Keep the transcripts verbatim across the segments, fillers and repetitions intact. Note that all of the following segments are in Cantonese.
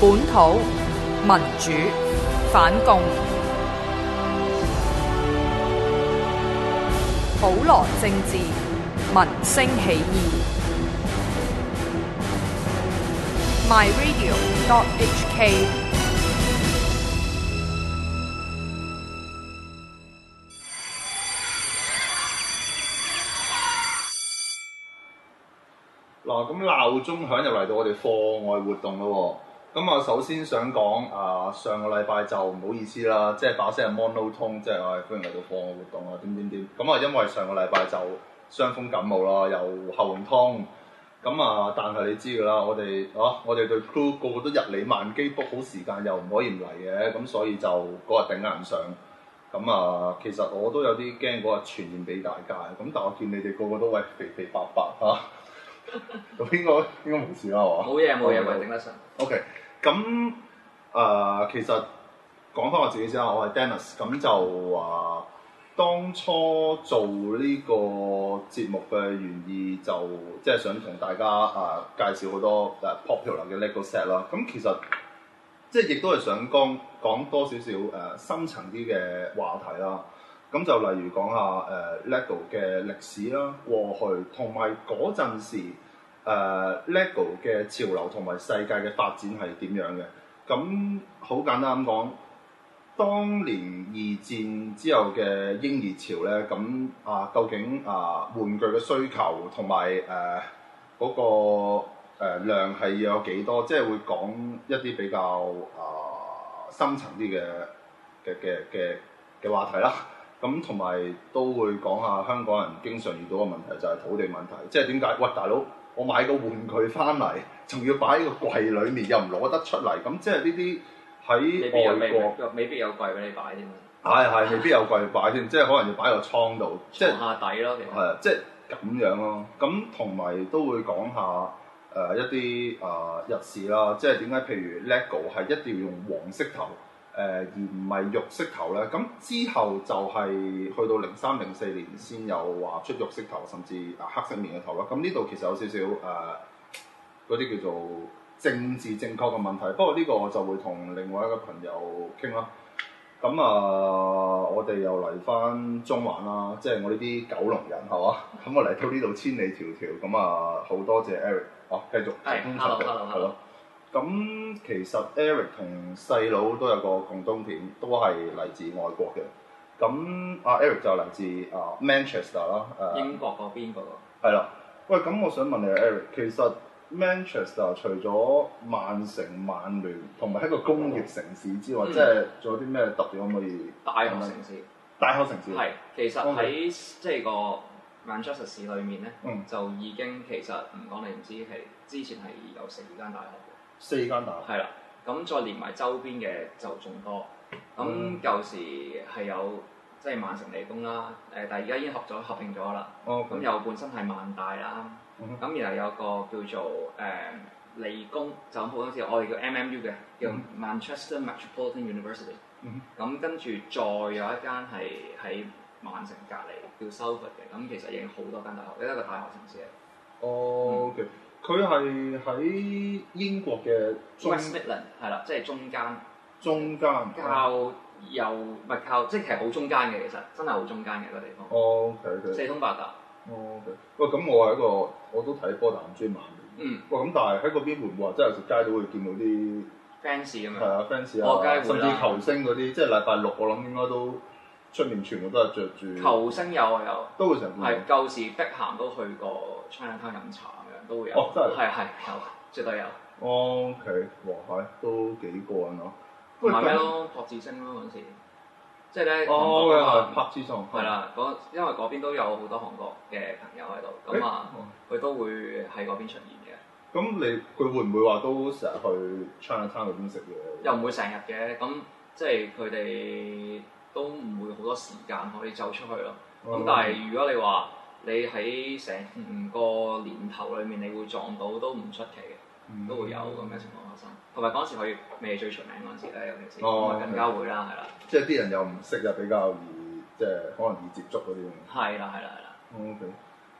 本土民主反共，普羅政治民聲起義。My Radio dot H K。 嗱，咁鬧鐘響就嚟到我哋課外活動咯喎。咁啊，首先想講啊，上個禮拜就唔好意思啦，即係把聲係 monotone，即係我係歡迎嚟到課外活動啊，點點點。咁啊，因為上個禮拜就傷風感冒啦，又喉嚨痛。咁啊，但係你知㗎啦，我哋啊，我哋隊 crew 個個都日理萬機 book 好時間，又唔可以唔嚟嘅，咁所以就嗰日頂硬上。咁啊，其實我都有啲驚嗰日傳染俾大家。咁但係我見你哋個個都喂肥肥白白嚇。咁應該應該冇事啦，係嘛？ 冇嘢冇嘢，咪頂得順。 OK，咁誒其實講翻我自己先啦，我係 Dennis，咁就話、呃、當初做呢個節目嘅原意就即係想同大家誒、呃、介紹好多誒 popular 嘅 LEGO set 啦。咁其實即係亦都係想講講多少少誒深層啲嘅話題啦。咁就例如講下誒、呃、LEGO 嘅歷史啦、過去同埋嗰陣時誒、呃、LEGO 嘅潮流同埋世界嘅發展係點樣嘅？咁好簡單咁講，當年二戰之後嘅嬰兒潮咧，咁啊究竟啊玩具嘅需求同埋誒嗰個、呃、量係要有幾多？即係會講一啲比較啊、呃、深層啲嘅嘅嘅嘅嘅話題啦。咁同埋都會講下香港人經常遇到嘅問題，就係土地問題。即係點解？喂，大佬，我買個玩具翻嚟，仲要擺喺個櫃裡面，又唔攞得出嚟。咁即係呢啲喺外國未必有櫃俾你擺添。 係係，未必有櫃擺添，即係可能要擺個倉度，即係下底咯。其實係啊，即係咁樣咯。咁同埋都會講下誒、呃、一啲啊、呃、日事啦。即係點解？譬如 LEGO 係一定要用黃色頭。誒、呃、而唔係肉色頭咧，咁之後就係去到零三零四年先有話出肉色頭，甚至啊黑色面嘅頭啦。咁呢度其實有少少誒嗰啲叫做政治正確嘅問題。不過呢個我就會同另外一個朋友傾啦。咁啊、呃，我哋又嚟翻中環啦，即係我呢啲九龍人係嘛？咁我嚟到呢度千里迢迢，咁啊好多謝 Eric，哦、啊、繼續係，hello hello hello。 咁其實 Eric 同細佬都有個共通點，都係嚟自外國嘅。咁阿 Eric 就嚟自啊 Manchester 啦，誒英國嗰邊嗰個。 係啦，喂，咁我想問你啊 Eric，其實 Manchester 除咗曼城、曼聯同埋一個工業城市之外，嗯、即係仲有啲咩特別可唔可以？ 大學城市。 大學城市。係， 其實喺 Okay. 即係個 Manchester 市裏面咧， 嗯、就已經其實唔講你唔知係之前係有四間大學嘅。 四間大學。係啦，咁再連埋周邊嘅就仲多。咁舊、嗯、時係有即係曼城理工啦，誒，但係而家已經合咗合併咗啦。哦。咁又本身係萬大啦，咁、嗯、哼然後有個叫做誒、呃、理工，就咁普通字，我哋叫 M M U 嘅，叫 Manchester Metropolitan University。嗯哼。咁跟住再有一間係喺曼城隔離叫 Salford 嘅，咁其實已經好多間大學，呢一個大學城市嚟。 哦，OK。佢係喺英國嘅 West Midland 係啦，即係中間， 中間靠右唔係靠，即係其實好中間嘅，其實真係好中間嘅個地方。 哦 OK OK。 四通八達。 哦 OK。喂，咁我係一個我都睇波，但唔中意曼聯。嗯。喂，咁但係喺嗰邊會唔會話，即係有時街都會見到啲 fans 咁樣。 係啊 fans 啊，甚至球星嗰啲，即係禮拜六我諗應該都出面全部都係着住。球星有啊有。 都會成日。 係舊時碧咸都去過 Chinatown 飲茶。都會有， 哦，真係， 係係有，絕對有。 O K，哇，係都幾過癮咯。 同埋咩咯？朴智星咯嗰陣時，即係咧。 哦，係朴智星。 係啦，嗰因為嗰邊都有好多韓國嘅朋友喺度，咁啊，佢都會喺嗰邊出現嘅。 咁你佢會唔會話都成日去 Chinatown 嗰邊食嘢？ 又唔會成日嘅，咁即係佢哋都唔會好多時間可以走出去咯。咁但係如果你話，你喺成個年頭裏面，你會撞到都唔出奇嘅，嗯、都會有咁嘅情況發生。同埋嗰陣時佢未最出名嗰陣時咧，尤其是咁啊更加會啦，係啦。 即係啲人又唔識啊，比較易即係可能易接觸嗰啲。 係啦，係啦，係啦。 O K，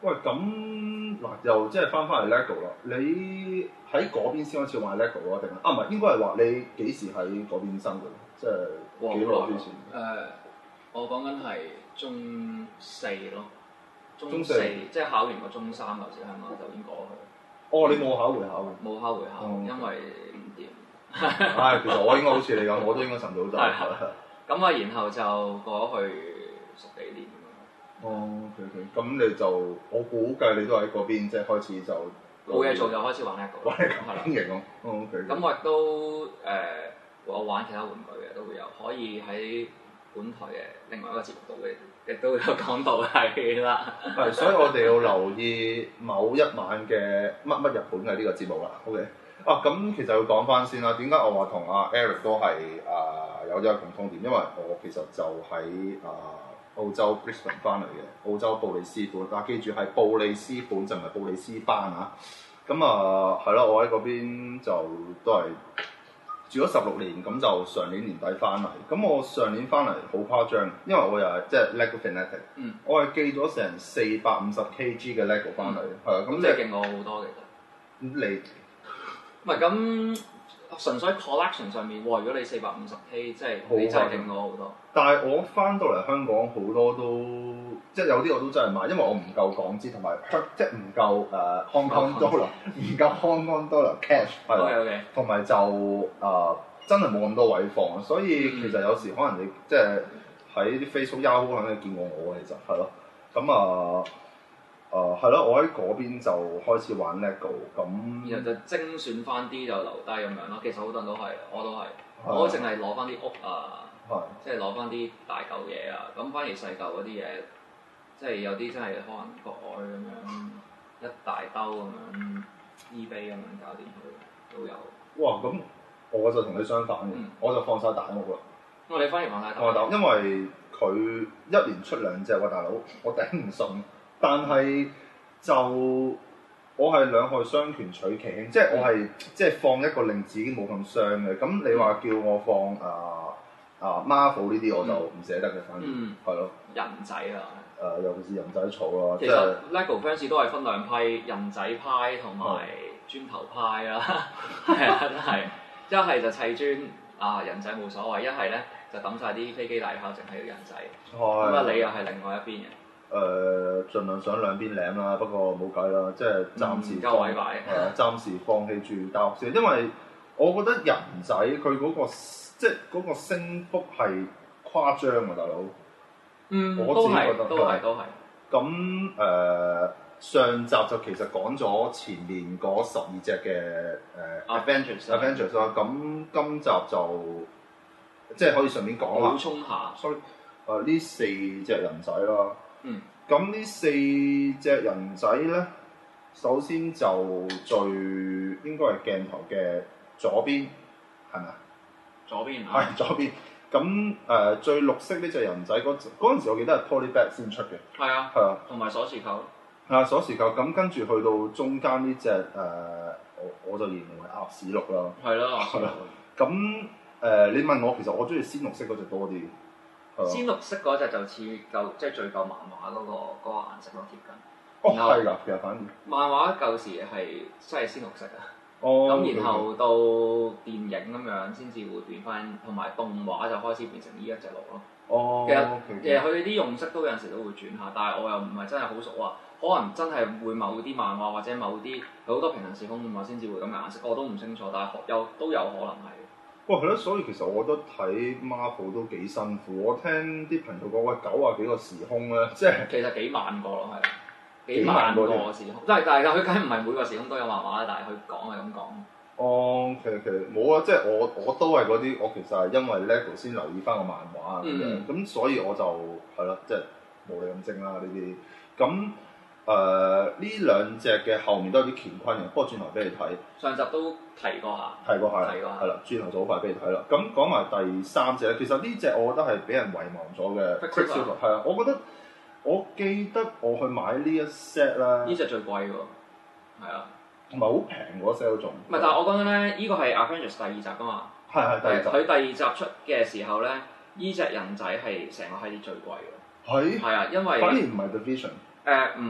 喂，咁嗱又即係翻返嚟 LEGO 啦。你喺嗰邊先開始玩 LEGO 咯，定係啊？唔係應該係話你幾時喺嗰邊生活？即係幾耐之前？ 誒、呃，我講緊係中四咯，中四， 中四即係考完個中三嗰時香港就已經過去。 哦，你冇考會考嘅？ 冇考會考， 嗯、 因為唔掂。 唉，其實我應該好似你咁，我都應該晨早走。 係係。咁啊，然後就過咗去十幾年。 哦 ，OK OK，咁你就我估計你都喺嗰邊，即係開始就冇嘢做就開始玩 LEGO， 玩 LEGO 經營咯。哦 OK。 咁我亦都誒，我玩其他玩具嘅都會有，可以喺本台嘅另外一個節目度嘅，亦都有講到係啦。 係，所以我哋要留意某一晚嘅乜乜日本嘅呢個節目啦。OK。啊，咁其實要講翻先啦。點解我話同阿 Eric 都係啊、呃、有一個共通點？因為我其實就喺啊。呃澳洲 Brisbane 翻嚟嘅，澳洲布里斯本，但係記住係布里斯本就唔係布里斯班啊。咁啊係咯，我喺嗰邊就都係住咗十六年，咁就上年年底翻嚟。咁我上年翻嚟好誇張，因為我又係即係 LEGO fanatic， 嗯， 我係寄咗成四百五十 kg 嘅 LEGO 翻嚟，係啊、嗯，咁即係勁我好多其實。 你唔係咁純粹 collection 上面，哇！如果你四百五十 K，即係你真係勁我好多。 但係我翻到嚟香港好多都，即係有啲我都真係買，因為我唔夠港紙同埋即係唔夠誒 Hong Kong dollar，唔夠 Hong Kong dollar cash 係啦，同埋就誒、呃、真係冇咁多位放，所以其實有時可能你即係喺啲 Facebook、Yahoo 肯定見過我其實係咯，咁啊誒係咯，我喺嗰邊就開始玩 LEGO， 咁然後就精選翻啲就留低咁樣咯。其實好多人都係，我都係，我淨係攞翻啲屋啊。 係， 即係攞翻啲大嚿嘢啊！咁反而細嚿嗰啲嘢，即係有啲真係可能國外咁樣一大兜咁樣 eBay 咁樣搞掂佢都有。 哇！咁我就同你相反嘅，嗯、我就放晒大屋啦。 我哋反而放晒大屋，因為佢一年出兩隻喎，大佬，我頂唔順。但係就我係兩害相權取其輕，即係我係、嗯、即係放一個令自己冇咁傷嘅。咁你話叫我放啊？啊 Marvel 呢啲我就唔捨得嘅，反而係咯。人仔啊，誒、呃、尤其是人仔草咯。 其實 LEGO fans 都係分兩批，人仔派同埋磚頭派啦。係啊，真係一係就砌磚啊，人仔冇所謂；一係咧就抌晒啲飛機大炮，淨係要人仔。咁啊的，你又係另外一邊嘅。誒、 呃，盡量想兩邊領啦，不過冇計啦，即係暫時夠位擺。 誒，暫時放棄住大學先，因為我覺得人仔佢嗰個。即係嗰個升幅係誇張啊，大佬。 嗯， 我自己覺得都係都係。 咁誒、呃，上集就其實講咗前面嗰十二隻嘅誒 Avengers，Avengers 啦。咁今集就即係可以順便講啦。 補充下， 所以誒呢四隻人仔啦。 嗯。 咁呢四隻人仔咧，首先就最應該係鏡頭嘅左邊，係咪啊？ 左邊係左邊，咁誒、呃、最綠色呢隻人仔嗰嗰陣時，我記得係 Polybag 先出嘅。 係啊， 係啊， 同埋鎖匙扣。 係啊，鎖匙扣。咁跟住去到中間呢隻誒，我我就形容為鴨屎綠啦。係咯， 係啦。咁誒、呃，你問我其實我中意鮮綠色嗰隻多啲。 鮮綠色嗰隻就似舊，即係最舊漫畫嗰、嗰個嗰、嗰個顏色咯，貼近。 哦，係㗎，其實反而漫畫舊時係真係鮮綠色啊。 哦， 咁然後到電影咁樣先至會變翻，同埋動畫就開始變成呢一隻綠咯。 哦， 其實其實佢哋啲用色都有陣時都會轉下，但係我又唔係真係好熟話，可能真係會某啲漫畫或者某啲好多平行時空漫畫先至會咁嘅顏色，我都唔清楚，但係有都有可能係。 哇，係咯，所以其實我覺得睇 Marvel 都幾辛苦。我聽啲朋友講，喂，九啊幾個時空咧，即係其實幾萬個咯，係。幾萬個時空，即係但係佢梗係唔係每個時空都有漫畫啦，但係佢講係咁講。 哦，其實其實冇啊，即係我我都係嗰啲，我其實係因為 LEGO 先留意翻個漫畫啊咁樣，咁、嗯、所以我就係咯，即係冇你咁精啦呢啲。咁誒呢兩隻嘅後面都有啲乾坤嘅，不過轉頭俾你睇。上集都提過下。提過下。提過下。係啦，轉頭就好快俾你睇啦。咁講埋第三隻咧，其實呢隻我覺得係俾人遺忘咗嘅。Quicksilver 係啊，我覺得。我記得我去買呢一 set 啦， 呢隻最貴喎，係啊， 同埋好平嗰 set 都仲。唔係， 但係我講緊咧，呢個係 Avengers 第二集噶嘛， 係係第二集。 佢第二集出嘅時候咧，呢隻人仔係成個系列最貴嘅。係。係啊，因為。 反而唔係 Division。 誒唔係，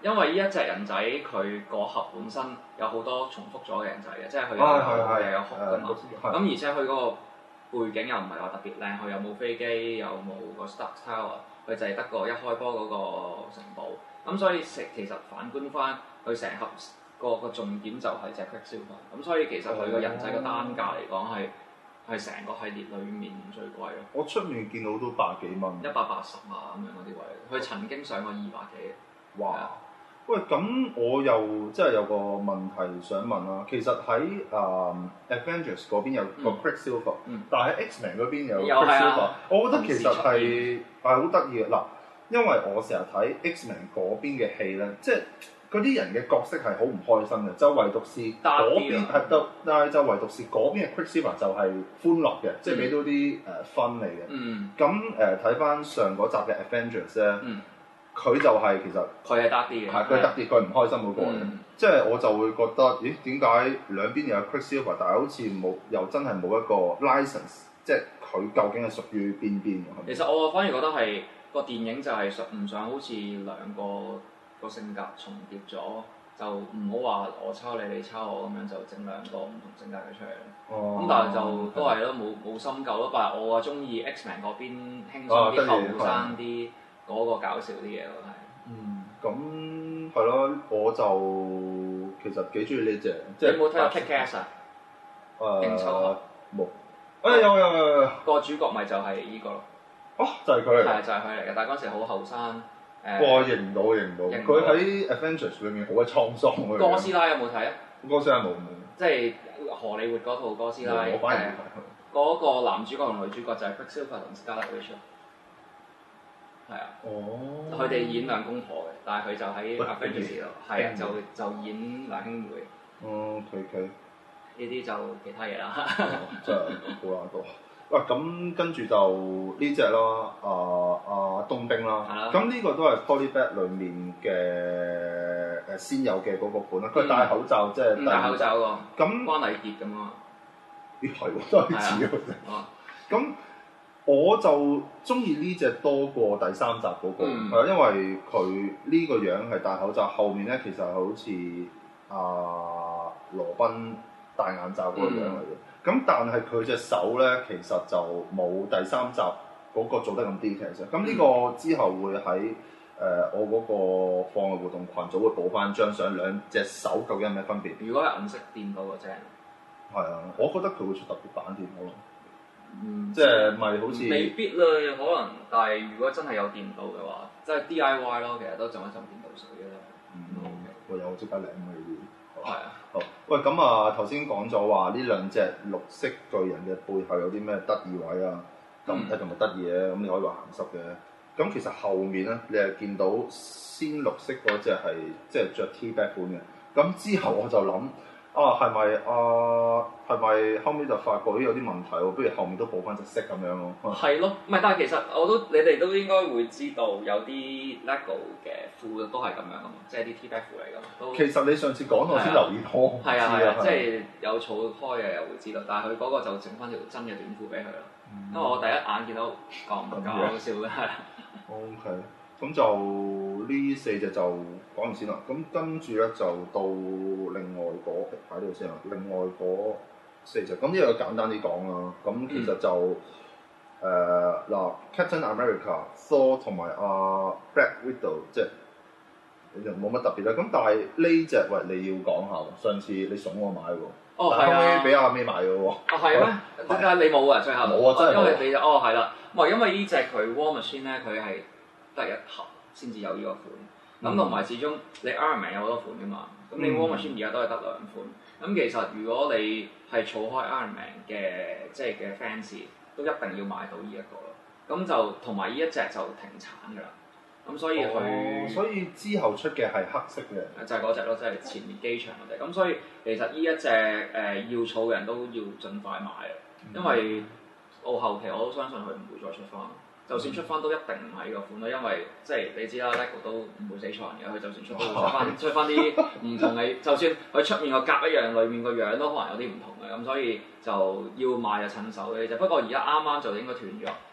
因為呢一隻人仔佢個盒本身有好多重複咗嘅人仔嘅，即係佢有係又有盒㗎嘛。咁而且佢嗰個背景又唔係話特別靚，佢又冇飛機，又冇個 Stark Tower，佢就係得個一開波嗰個城堡。咁所以食其實反觀翻佢成盒個個重點就係隻 Quicksilver。咁所以其實佢個人仔個單價嚟講係係成個系列裡面最貴咯。 我出面見到都百幾蚊， 一百八十啊咁樣嗰啲位，佢曾經上過二百幾。 哇！喂，咁我又即係有個問題想問啦。其實喺誒、uh, Avengers 嗰邊有個 Quicksilver，、嗯嗯、但係喺 X-Men 嗰邊有 Quicksilver、啊。我覺得其實係係好得意嘅嗱，因為我成日睇 X-Men 嗰邊嘅戲咧，即係嗰啲人嘅角色係好唔開心嘅，就唯獨是嗰邊係得，但係就唯獨是嗰邊嘅 Quicksilver 就係歡樂嘅，嗯、即係俾到啲誒分嚟嘅。咁誒睇翻上嗰集嘅 Avengers 咧。嗯佢就係、是、其實佢係得啲嘅， 係佢得啲，佢唔開心嗰個嘅，嗯、即係我就會覺得，咦點解兩邊又有 Quicksilver，但係好似冇又真係冇一個 license， 即係佢究竟係屬於邊邊嘅？ 其實我反而覺得係個電影就係想唔想好似兩個個性格重疊咗，就唔好話我抄你，你抄我咁樣就整兩個唔同性格嘅出嚟。哦，咁但係就都係咯，冇冇深究咯。但係我啊中意 X-Men 嗰邊輕鬆啲、後生啲。嗰個搞笑啲嘢咯，係。嗯， 咁係咯，我就其實幾中意呢隻。即係你有冇睇過 Kick-Ass 啊？誒，應酬俠冇。誒有有有有。 個主角咪就係依個咯。 哦，就係佢嚟。 係就係佢嚟嘅，但係嗰陣時好後生。誒。 哇！認唔到，認唔到。佢喺 Avengers 裏面好鬼滄桑嘅。 哥斯拉有冇睇啊？ 哥斯拉冇冇。 即係荷里活嗰套哥斯拉。 我反而冇睇。 嗰個男主角同女主角就係 Quicksilver 同 Scarlet Witch。係啊，佢哋、哦、演兩公婆嘅，但係佢就喺 Avengers 度，係啊，就就演兩兄妹。 哦，佢佢呢啲就其他嘢啦。 真係好難多。喂，咁跟住就呢隻啦，啊啊冬兵啦。係啦。咁呢個都係 Polybag 裡面嘅誒先有嘅嗰個款啦。佢戴口罩即係戴口罩喎。咁那關禮傑咁啊？ 咦係喎，都係似喎。咁。我就中意呢隻多過第三集嗰、那個，係、嗯、因為佢呢個樣係戴口罩，後面咧其實係好似阿羅賓戴眼罩嗰個樣嚟嘅。咁、嗯、但係佢隻手咧其實就冇第三集嗰個做得咁 detail 啫。咁呢個之後會喺誒、呃、我嗰個課外活動群組會補翻張相，兩隻手究竟有咩分別？ 如果係銀色電到嘅啫， 係啊，我覺得佢會出特別版電腦咯。嗯，即係咪好似未必啦，可能，但係如果真係有電到嘅話，即係 D I Y 咯，其實都浸一浸電到水嘅。 嗯，我有即刻領啊呢啲。係啊。好，喂，咁啊頭先講咗話呢兩隻綠色巨人嘅背後有啲咩得意位啊？咁睇同埋得意嘅，咁你可以話鹹濕嘅。咁其實後面咧，你係見到鮮綠色嗰隻係即係着 T-back 款嘅。咁之後我就諗。啊，係咪啊？係咪後尾就發覺有啲問題喎？不如後面都補翻隻色咁樣咯。 係咯，唔係，但係其實我都你哋都應該會知道有啲 LEGO 嘅褲都係咁樣噶嘛，即係啲 T-back 褲嚟噶嘛。都其實你上次講我先留意到， 係啊係啊，即係有儲開嘅又會知道，但係佢嗰個就整翻條真嘅短褲俾佢咯。嗯、因為我第一眼見到講唔搞笑嘅係。 O K。咁就呢四隻就講完先啦。咁跟住咧就到另外嗰喺呢度先啦。另外嗰四隻，咁呢個簡單啲講啦。咁其實就誒嗱、嗯呃、Captain America、Thor 同埋阿 Black Widow， 即係你就冇乜特別啦。咁但係呢隻喂你要講下喎。上次你慫我買喎， 哦但係後尾俾阿咩買嘅喎。 哦係咩？點解你冇啊？最後冇啊，真係因為你哦係啦，唔係因為呢隻佢 War Machine 咧，佢係。得一盒先至有呢個款，咁同埋始終你 Iron Man 有好多款噶嘛，咁你 War Machine 而家都係得兩款，咁其實如果你係儲開 Iron Man 嘅即係嘅 fans，都一定要買到呢一個咯，咁就同埋呢一隻就停產噶啦，咁所以佢、哦， 所以之後出嘅係黑色嘅， 就係嗰隻咯，即係前面機場嗰隻，咁所以其實呢一隻誒、呃、要儲嘅人都要盡快買啊，因為我後期我都相信佢唔會再出翻。就算出翻都一定唔係呢個款咯，因為即係你知啦 ，LEGO 都唔會死錯人嘅，佢就算出都會出翻出翻啲唔同嘅，就算佢出面個甲一樣，裏面個樣都可能有啲唔同嘅，咁所以就要買就趁手嘅啫。不過而家啱啱就應該斷咗，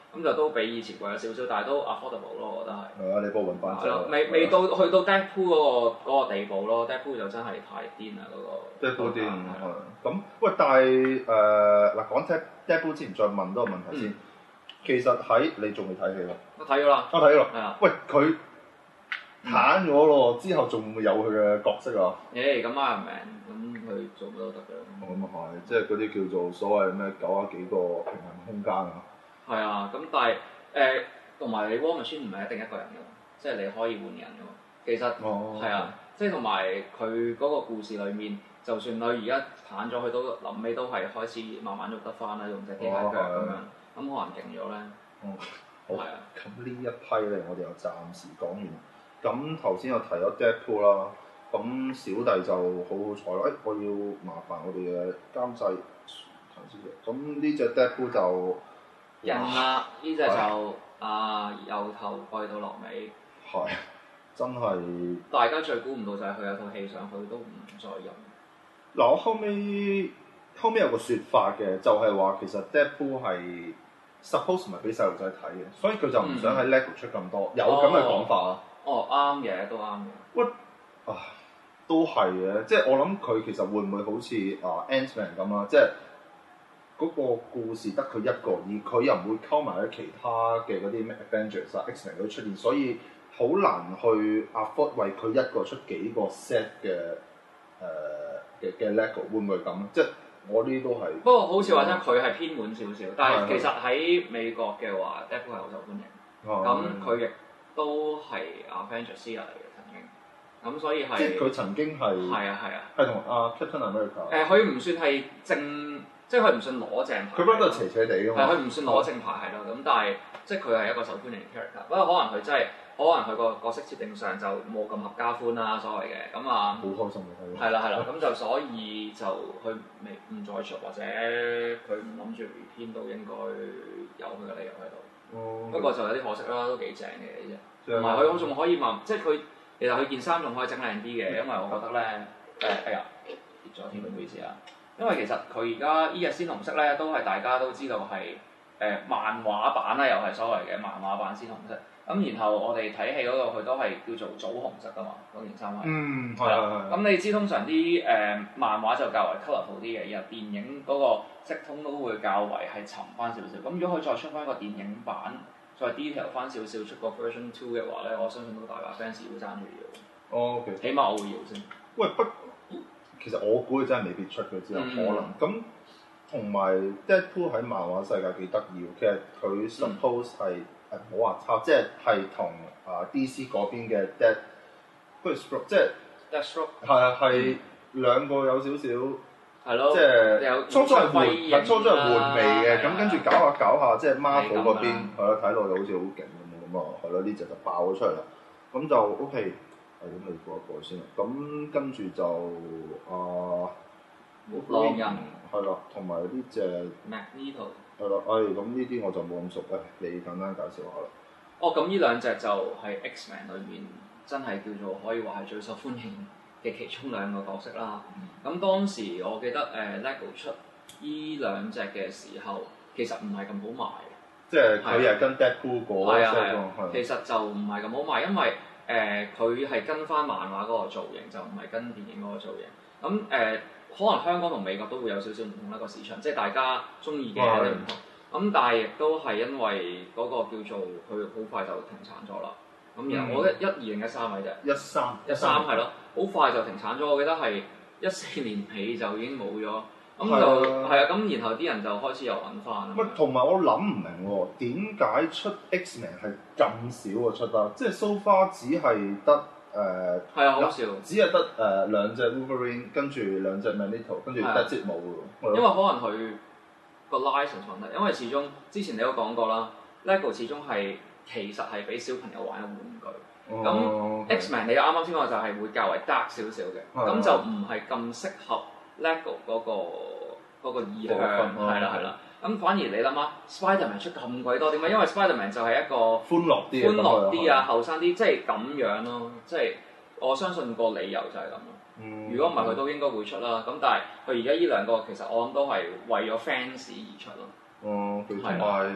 咁就都比以前貴咗少少，但係都 affordable 咯，我覺得係。 係啊，你部揾翻係咯，未未到去到 Deadpool 嗰個嗰個地步咯 ，Deadpool 就真係太癲啦嗰個。 Deadpool 癲係咁，喂，但係誒嗱講 Deadpool 之前再問多個問題先。其實喺你仲未睇戲咯？ 我睇咗啦。 我睇咗啦。 係啊。 喂，佢攤咗咯，之後仲會有佢嘅角色啊？ 誒，咁 Iron Man 咁佢做乜都得嘅。 咁啊係，即係嗰啲叫做所謂咩九啊幾個平衡空間啊。 係啊，咁但係誒，同埋你 War Machine 唔係一定一個人嘅嘛，即係你可以換人嘅嘛。其實係啊，即係同埋佢嗰個故事裡面，就算佢而家攤咗，佢都臨尾都係開始慢慢喐得翻啦，用隻機械腳咁樣，咁可能勁咗咧。 哦，好。 係啊。 咁呢一批咧，我哋又暫時講完。咁頭先我提咗 Deadpool 啦，咁小弟就好好彩咯。誒，我要麻煩我哋嘅監製陳小姐。咁呢隻 Deadpool 就人啦，呢隻就啊由頭貴到落尾。 係，真係。 大家最估唔到就係佢有套戲上去都唔再用。 嗱，我後尾後尾有個説法嘅，就係話其實 Deadpool 係 suppose 唔係俾細路仔睇嘅，所以佢就唔想喺 LEGO 出咁多，有咁嘅講法啊。 哦，啱嘅，都啱嘅。 喂，啊，都係嘅，即係我諗佢其實會唔會好似啊 Ant-Man 咁啊？即係嗰個故事得佢一個，而佢又唔會溝埋喺其他嘅嗰啲咩 Avengers 啊、X-Men 嗰啲出現，所以好難去 afford 為佢一個出幾個 set 嘅誒嘅嘅 LEGO， 會唔會咁？即係我呢啲都係。不過好似話齋佢係偏門少少，但係其實喺美國嘅話 Deadpool 係好受歡迎。咁佢亦都係 Avengers 嚟嘅曾經，咁所以係。即係佢曾經係。 係啊係啊。 係同阿 Captain America。 誒，佢唔算係正，即係佢唔算攞正牌。 佢不嬲都係斜斜地㗎嘛。 係，佢唔算攞正牌係咯，咁但係即係佢係一個受歡迎嘅 character。不過可能佢真係，可能佢個角色設定上就冇咁合家歡啦，所謂嘅咁啊。 好開心嘅睇。 係啦係啦，咁就所以就佢未唔再出，或者佢唔諗住 repeat 都應該有佢嘅理由喺度。 哦、 不過就有啲可惜啦，都幾正嘅呢隻，同埋佢仲可以慢，即係佢其實佢件衫仲可以整靚啲嘅，因為我覺得咧誒、呃、哎呀跌咗添，唔好意思啊。因為其實佢而家依隻鮮紅色咧，都係大家都知道係誒、呃、漫畫版啦，又係所謂嘅漫畫版鮮紅色。咁然後我哋睇戲嗰度佢都係叫做棗紅色噶嘛，嗰件衫係。嗯，係啦。咁你知通常啲誒、呃、漫畫就較為 colourful 啲嘅，然後電影嗰個色通都會較為係沉翻少少。咁如果佢再出翻個電影版，再 detail 翻少少出個 version two 嘅話咧，我相信都大把 fans 會爭住要。 哦 OK。 起碼我會要先。 喂，不，其實我估佢真係未必出嘅，只有可能。咁同埋 Deadpool 喺漫畫世界幾得意，其實佢 suppose 係、嗯。誒唔好話抄，即係係同啊 D C 嗰邊嘅 Dead， 不如 Stroke， 即係 Deathstroke， 係啊係兩個有少少係咯， 即係初初係換，初初係換味嘅，咁跟住搞下搞下，即係 Marvel 嗰邊係咯，睇落去好似好勁咁啊，係咯，呢隻就爆咗出嚟啦，咁就 OK，係咁你過一過先啦，咁跟住就啊狼人係啦，同埋呢隻 Magneto。 係咯，誒咁呢啲我就冇咁熟，誒你簡單介紹下啦。 哦，咁呢兩隻就係 X-Men 裏面真係叫做可以話係最受歡迎嘅其中兩個角色啦。咁、嗯、當時我記得誒、呃、LEGO 出呢兩隻嘅時候，其實唔係咁好賣。 即係佢係跟 Deadpool 嗰係啊係啊，其實就唔係咁好賣，因為誒佢係跟翻漫畫嗰個造型，就唔係跟電影嗰個造型。咁誒。呃可能香港同美國都會有少少唔同一個市場，即係大家中意嘅有啲唔同。咁的但係亦都係因為嗰個叫做佢好快就停產咗啦。咁然後我一一二零一三咪啫， 一三一三係咯，好快就停產咗。我記得係一四年起就已經冇咗。咁就係啊，咁然後啲人就開始又揾翻。 喂，同埋我諗唔明喎，點解出 X-Men 係咁少啊出得？即係 so far 只係得。誒係啊，好笑！ 只係得誒、呃、兩隻 Wolverine， 跟住兩隻 Magneto， 跟住得隻冇喎。 因為可能佢個 license 問題，因為始終之前你都講過啦 ，LEGO 始終係其實係俾小朋友玩嘅玩具。咁、哦、X-Men 你啱啱先講就係會較為 dark 少少嘅，咁、哦、就唔係咁適合 LEGO 嗰、那個嗰、那個意向，係啦係啦。咁反而你諗下 Spiderman 出咁鬼多點解？因為 Spiderman 就係一個歡樂啲、 歡樂啲啊、後生啲，即係咁樣咯。即係我相信個理由就係咁咯。嗯、如果唔係佢都應該會出啦。咁但係佢而家呢兩個其實我諗都係為咗 fans 而出咯。 哦、嗯，同埋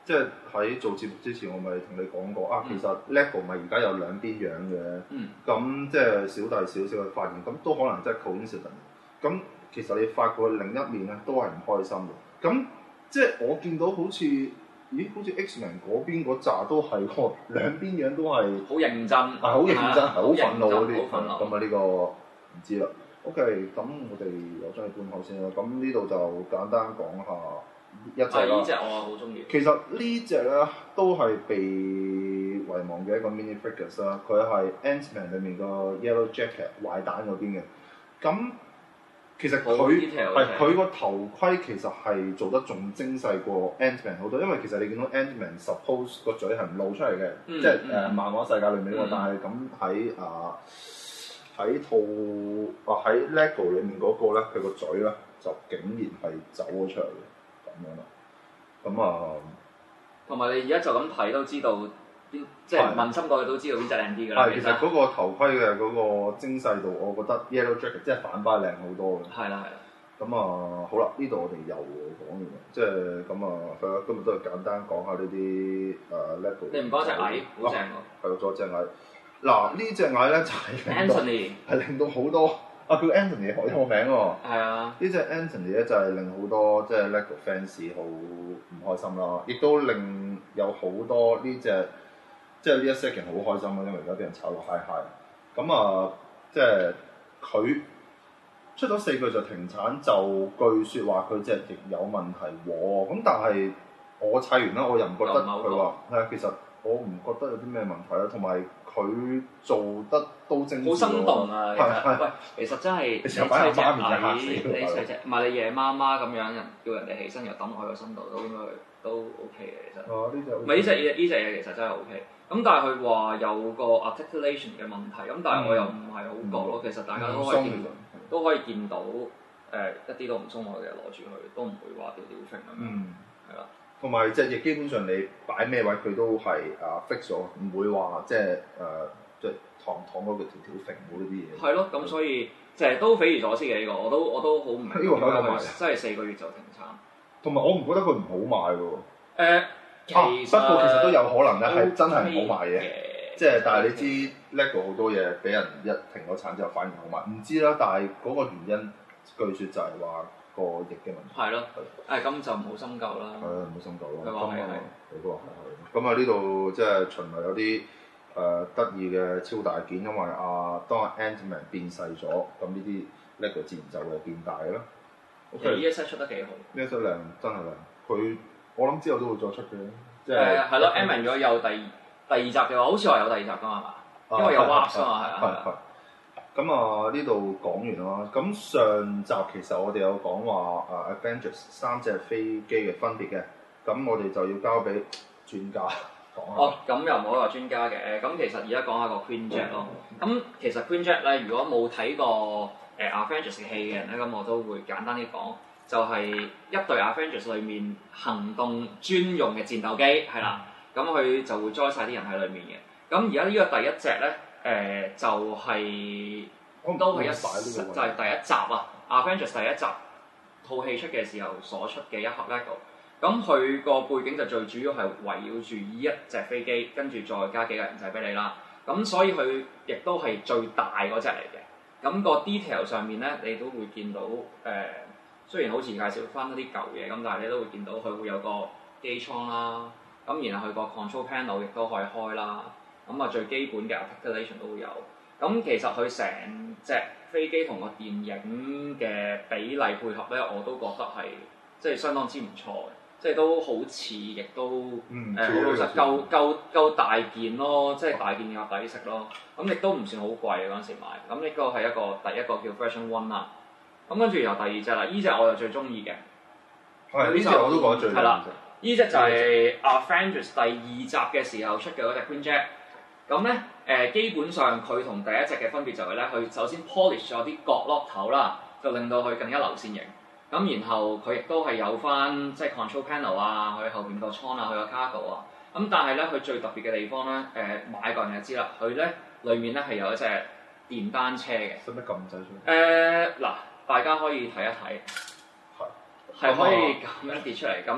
即係喺做節目之前，我咪同你講過啊，其實 LEGO 咪而家有兩邊樣嘅，咁、嗯、即係小弟少少嘅發現，咁都可能即係 coincidence。咁其實你發覺另一面咧都係唔開心嘅。咁即係我見到好似，咦？好似 X-Men 嗰邊嗰扎都係喎，兩邊樣都係好認真， 係好、啊、認真，係好、啊、憤怒嗰啲。 咁啊呢個唔知啦。OK，咁我哋我將佢搬好先啦。咁呢度就簡單講下。一隻啦， 呢隻我好中意。 其實呢隻咧都係被遺忘嘅一個 mini figures 啦。佢係 Ant-Man 裏面個 Yellow Jacket 壞蛋嗰邊嘅。咁其實佢係佢個頭盔其實係做得仲精細過 Ant-Man 好多，因為其實你見到 Ant-Man suppose 個嘴係唔露出嚟嘅，嗯、即係誒、嗯呃、漫畫世界裏面嗰個，嗯、但係咁喺啊喺套啊喺 LEGO 裏面嗰個咧，佢個嘴咧就竟然係走咗出嚟嘅。咁樣咯，咁啊，同埋你而家就咁睇都知道，邊即係問親過去都知道邊隻靚啲㗎啦。 係，其實嗰個頭盔嘅嗰個精細度，我覺得 Yellow Jacket 即係反派靚好多嘅。係啦係啦。咁啊，好啦，呢度我哋又講完啦，即係咁啊，係啊，今日都係簡單講下呢啲誒 LEGO。你唔講隻蟻，好正喎。係喎，仲有隻蟻。嗱，呢隻蟻咧就係 Anthony， 係令到好多。啊！叫 Anthony 學咗個名喎。 係啊。 呢隻 Anthony 咧就係令好多即係 LEGO fans 好唔開心啦，亦都令有好多呢隻即係呢一 second 好開心啦，因為而家俾人炒到 high high。咁啊，即係佢出咗四個月就停產，就據說話佢隻翼有問題喎。咁但係我砌完啦，我又唔覺得佢話係啊，其實我唔覺得有啲咩問題啦，同埋。佢做得都精緻， 好生動啊！其實，喂，其實真係你砌隻蟻，你砌隻唔係你夜媽媽咁樣，人叫人哋起身又抌落去個身度，都應該都 OK 嘅。其實， 哦，呢隻唔係呢隻嘢，呢隻嘢其實真係 OK。咁但係佢話有個 articulation 嘅問題，咁但係我又唔係好覺咯。其實大家都可以見都可以見到，誒一啲都唔鬆開嘅，攞住佢都唔會話吊吊揈咁樣，係啦。 同埋隻翼基本上你擺咩位佢都係啊 fix 咗，唔會話即係誒即係堂堂嗰個條條揈冇呢啲嘢。係咯，咁所以即係都匪夷所思嘅呢個，我都我都好唔明。呢個喺度賣，真係四個月就停產。 同埋我唔覺得佢唔好賣喎。 誒，其實不過其實都有可能咧，係真係唔好賣嘅。即係但係你知 LEGO 好多嘢俾人一停咗產之後反而好賣，唔知啦。但係嗰個原因據説就係話。個翼嘅問題係咯，誒咁就唔好深究啦。 係啊，唔好深究咯。 佢話係係， 佢都話係係。咁啊，呢度即係循例有啲誒得意嘅超大件，因為啊，當阿 Ant-Man 變細咗，咁呢啲 LEGO 自然就會變大啦。 其實呢一 set 出得幾好， 呢一 set 靚真係靚。佢我諗之後都會再出嘅， 即係係咯。Ant-Man 如果有第第二集嘅話，好似話有第二集㗎嘛，因為有 Wasp 啊嘛，係啊。 咁啊，呢度講完啦。咁上集其實我哋有講話啊 Avengers 三隻飛機嘅分別嘅，咁我哋就要交俾專家講下。 哦，咁又唔好話專家嘅，咁其實而家講下個 Queen Jet 咯。咁、嗯、其實 Queen Jet 咧，如果冇睇過誒、呃、Avengers 嘅戲嘅人咧，咁我都會簡單啲講，就係、是、一隊 Avengers 裏面行動專用嘅戰鬥機，係啦，咁佢就會載晒啲人喺裏面嘅。咁而家呢個第一隻咧。誒、呃、就係、是、都係一就係第一集啊 Avengers 第一集套戲出嘅時候所出嘅一盒 LEGO， 咁佢個背景就最主要係圍繞住呢一隻飛機，跟住再加幾個人仔俾你啦。咁所以佢亦都係最大嗰隻嚟嘅。咁、那個 detail 上面咧，你都會見到誒、呃，雖然好似介紹翻一啲舊嘢咁，但係你都會見到佢會有個機艙啦。咁然後佢個 control panel 亦都可以開啦。咁啊，最基本嘅 articulation 都會有。咁其實佢成隻飛機同個電影嘅比例配合咧，我都覺得係即係相當之唔錯嘅，即係都好似，亦都誒好、嗯呃、老實，夠夠夠大件咯，即係大件又抵食咯。咁亦都唔算好貴嗰陣時買。咁呢個係一個第一個叫 Version One 啦。咁跟住由第二隻啦，呢隻我就最中意嘅。 係呢隻我都覺得最靚。係啦， 呢隻就係 Avengers 第二集嘅時候出嘅嗰隻 Queen Jet。咁咧，誒、呃、基本上佢同第一隻嘅分別就係咧，佢首先 polish 咗啲角落頭啦，就令到佢更加流線型。咁然後佢亦都係有翻即係 control panel 啊，佢後邊個艙啊，佢個 cargo 啊。咁但係咧，佢最特別嘅地方咧，誒、呃、買個人就知啦，佢咧裡面咧係有一隻電單車嘅。 使乜撳掣出嚟？ 誒嗱、呃，大家可以睇一睇，係係可以咁樣跌出嚟。咁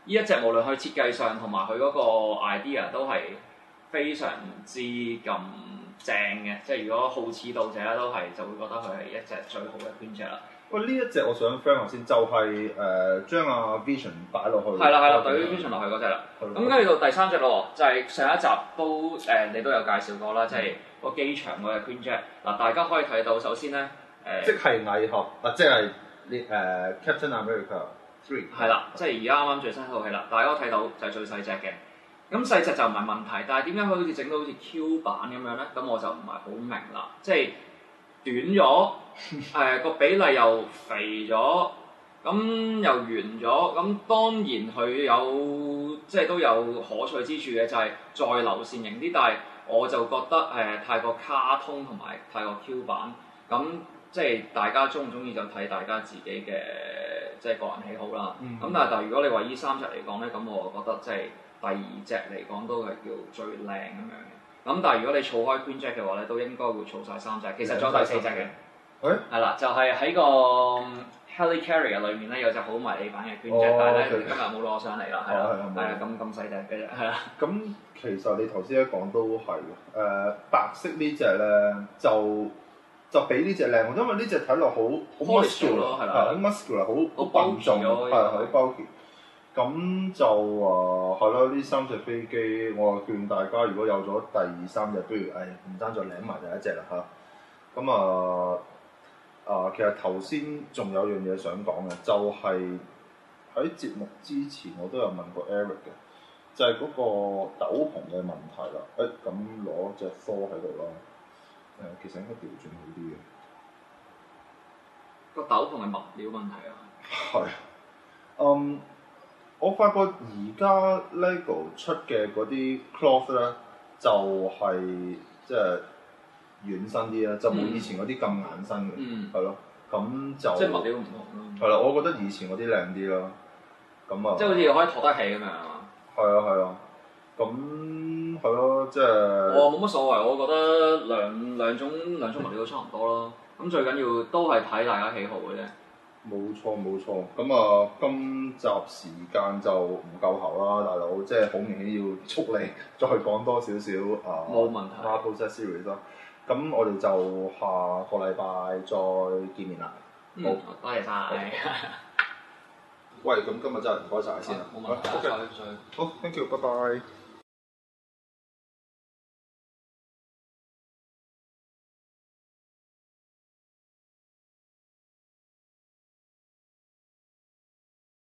呢一隻無論佢設計上同埋佢嗰個 idea 都係非常之咁正嘅，即係如果好似道者咧都係就會覺得佢係一隻最好嘅 Queen Jack 啦。 喂，呢一隻我想 friend 下先，就係、是、誒、呃、將阿 Vision 擺落去。係啦係啦，對 Vision 落去嗰隻啦。咁跟住到第三隻咯，就係、是、上一集都誒、呃、你都有介紹過啦，即係個機場嗰隻 Queen Jack。嗱，大家可以睇到，首先咧誒，呃、即係蟻俠啊，即係誒、呃、Captain America Three。係啦，即係而家啱啱最新套戲啦，大家都睇到就係最細隻嘅。咁細隻就唔係問題，但係點解佢好似整到好似 Q 版咁樣咧？咁我就唔係好明啦。即係短咗，誒、呃、個比例又肥咗，咁又圓咗。咁當然佢有即係都有可取之處嘅，就係、是、再流線型啲。但係我就覺得誒、呃、太過卡通同埋太過 Q 版。咁即係大家中唔中意就睇大家自己嘅即係個人喜好啦。咁、嗯、但係但係如果你話依三隻嚟講咧，咁我覺得即係。第二隻嚟講都係叫最靚咁樣嘅，咁但係如果你儲開 Queen Jack 嘅話咧，都應該會儲晒三隻。其實仲有第四隻嘅，係、欸、啦，就係、是、喺個 Helicarrier 裏面咧有隻好迷你版嘅 Queen Jack，、哦、但係咧、okay. 今日冇攞上嚟啦，係啦，係啊，咁咁細隻嘅啫，係啦。 咁其實你頭先一講都係嘅，誒、呃、白色隻呢隻咧就就比呢隻靚，因為呢隻睇落好好 muscular， 係啦，好 muscular， 好好笨重，係好 bulky。咁就啊，係咯，呢三隻飛機，我就勸大家如果有咗第二三隻，不如誒唔單再領埋第一隻啦嚇。咁啊啊，其實頭先仲有樣嘢想講嘅，就係、是、喺節目之前我都有問過 Eric 嘅，就係、是、嗰個斗篷嘅問題啦。誒咁攞隻 Thor 喺度啦，誒其實應該調轉好啲嘅。 個斗篷係物料問題啊？ 係，嗯。我發覺而家 LEGO 出嘅嗰啲 cloth 咧，就係即係軟身啲啦，就冇以前嗰啲咁硬身嘅，係咯、嗯。咁就即係物料唔同咯。 係啦，我覺得以前嗰啲靚啲啦。咁啊， 即係好似可以托得起咁樣啊嘛。 係啊係啊，咁係咯，即係。 我冇乜所謂，我覺得兩兩種兩種物料都差唔多咯。咁最緊要都係睇大家喜好嘅啫。 冇錯冇錯，咁啊，今集時間就唔夠喉啦，大佬，即係好明顯要促你再講多少少啊， 冇問題。 Marvel Series 咯，咁我哋就下個禮拜再見面啦。 嗯、好，多謝晒。 喂，咁今日真係唔該晒先啦。 冇問題。 好， okay. 好 thank you，拜拜。